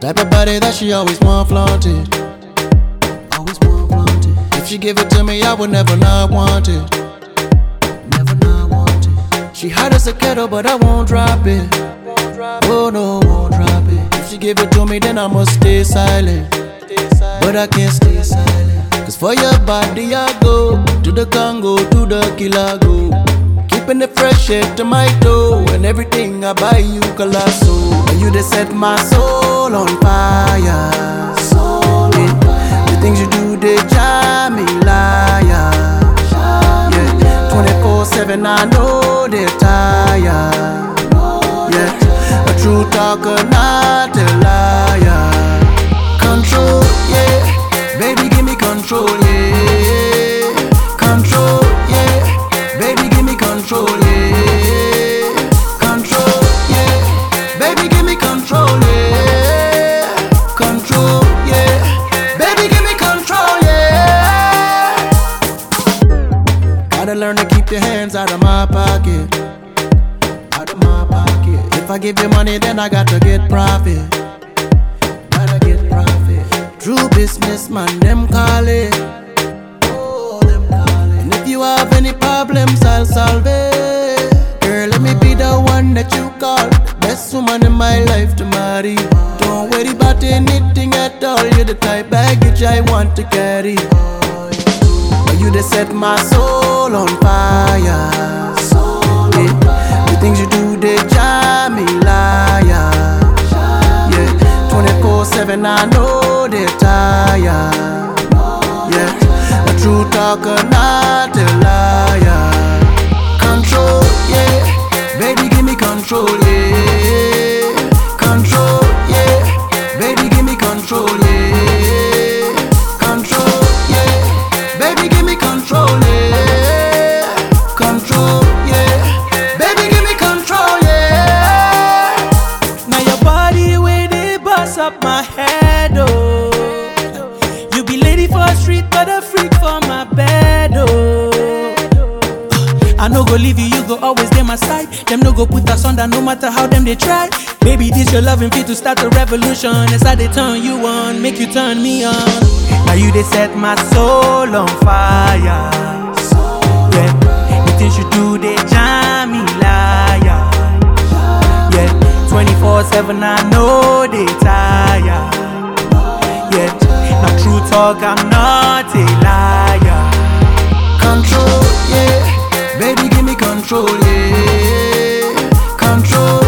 type of body that she always want flaunted. Always want flaunted. If she give it to me, I would never not want it. Never not want it. She hot as a kettle, but I won't drop it. Oh no, won't drop it. If she give it to me, then I must stay silent. But I can't stay silent. Cause for your body I go to the Congo, to the Kilago. Keeping it fresh head to my toe. And everything I buy you colossal. And you just set my soul on fire. The things you do, they drive me liar. Yeah, 24/7 I know they're tired. Yeah, a true talker, not a liar. Control, yeah, baby give me control, yeah. Control, yeah, baby give me control, yeah. Control, yeah, baby give me control, yeah. Control, yeah, baby give me control, yeah. Gotta learn to keep your hands out of my pocket. Out of my pocket. If I give you money, then I got to get profit. True businessman, them call it. Oh, them call it. And if you have any problems, I'll solve it. Girl, let me be the one that you call. Best woman in my life to marry. Don't worry about anything at all. You're the type baggage I want to carry. But you just set my soul on fire. The things you do, they drive me liar. 24/7 I know they're tired. Yeah, a true talker, not a liar. Control, yeah, baby give me control, yeah. Control, yeah, baby give me control, yeah. Control, yeah, baby give me control, yeah. Control, yeah, baby give me control, yeah. Now your body with up my head, oh. You be lady for the street, but a freak for my bed, oh. I no go leave you, you go always dey my side. Them no go put us under, no matter how them they try. Baby, this your loving fit to start a revolution. As I they turn you on, make you turn me on. Now you they set my soul on fire. Yeah, the things you do, they jam me liar. 24/7 I know they tired. Yeah, now true talk, I'm not a liar. Control, yeah, baby give me control, yeah. Control,